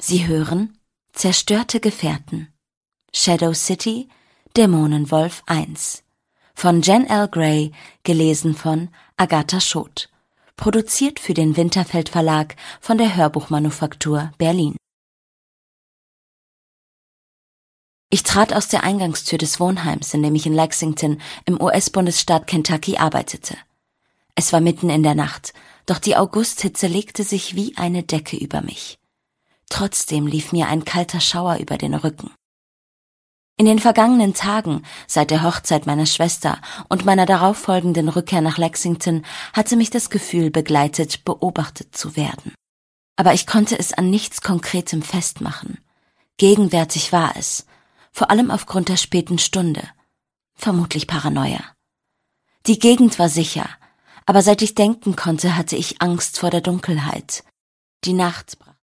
Sie hören Zerstörte Gefährten. Shadow City, Dämonenwolf 1 von Jen L. Gray, gelesen von Agatha Schot. Produziert für den Winterfeld Verlag von der Hörbuchmanufaktur Berlin. Ich trat aus der Eingangstür des Wohnheims, in dem ich in Lexington im US-Bundesstaat Kentucky arbeitete. Es war mitten in der Nacht, doch die Augusthitze legte sich wie eine Decke über mich. Trotzdem lief mir ein kalter Schauer über den Rücken. In den vergangenen Tagen, seit der Hochzeit meiner Schwester und meiner darauffolgenden Rückkehr nach Lexington, hatte mich das Gefühl begleitet, beobachtet zu werden. Aber ich konnte es an nichts Konkretem festmachen. Gegenwärtig war es, vor allem aufgrund der späten Stunde. Vermutlich Paranoia. Die Gegend war sicher, aber seit ich denken konnte, hatte ich Angst vor der Dunkelheit. Die Nacht